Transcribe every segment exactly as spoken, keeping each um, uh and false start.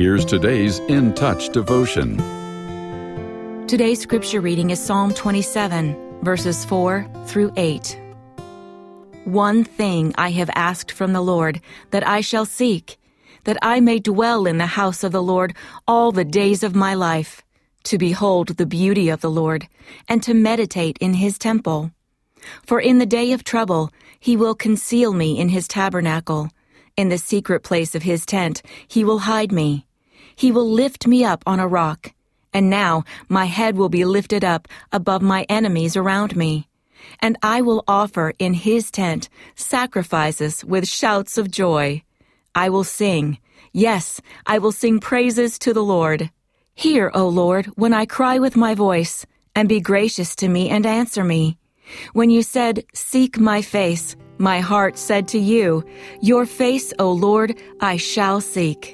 Here's today's In Touch devotion. Today's scripture reading is Psalm twenty-seven, verses four through eight. One thing I have asked from the Lord, that I shall seek, that I may dwell in the house of the Lord all the days of my life, to behold the beauty of the Lord, and to meditate in his temple. For in the day of trouble he will conceal me in his tabernacle. In the secret place of his tent he will hide me. He will lift me up on a rock. And now my head will be lifted up above my enemies around me. And I will offer in his tent sacrifices with shouts of joy. I will sing, yes, I will sing praises to the Lord. Hear, O Lord, when I cry with my voice, and be gracious to me and answer me. When you said, seek my face, my heart said to you, your face, O Lord, I shall seek.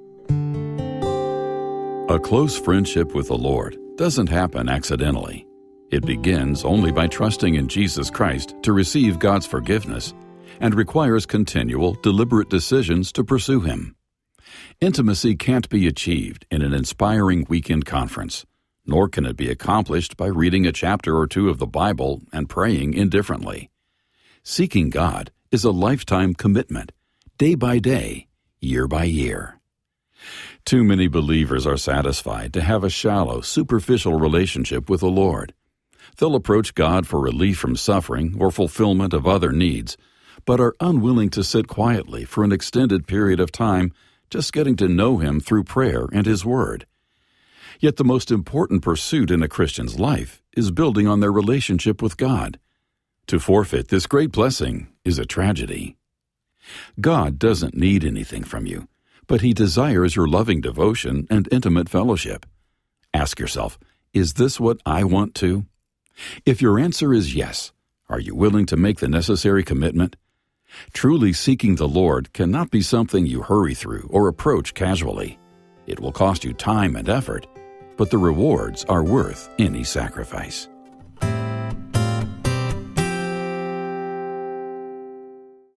A close friendship with the Lord doesn't happen accidentally. It begins only by trusting in Jesus Christ to receive God's forgiveness and requires continual, deliberate decisions to pursue Him. Intimacy can't be achieved in an inspiring weekend conference, nor can it be accomplished by reading a chapter or two of the Bible and praying indifferently. Seeking God is a lifetime commitment, day by day, year by year. Too many believers are satisfied to have a shallow, superficial relationship with the Lord. They'll approach God for relief from suffering or fulfillment of other needs, but are unwilling to sit quietly for an extended period of time just getting to know Him through prayer and His Word. Yet the most important pursuit in a Christian's life is building on their relationship with God. To forfeit this great blessing is a tragedy. God doesn't need anything from you, but He desires your loving devotion and intimate fellowship. Ask yourself, is this what I want too? If your answer is yes, are you willing to make the necessary commitment? Truly seeking the Lord cannot be something you hurry through or approach casually. It will cost you time and effort, but the rewards are worth any sacrifice.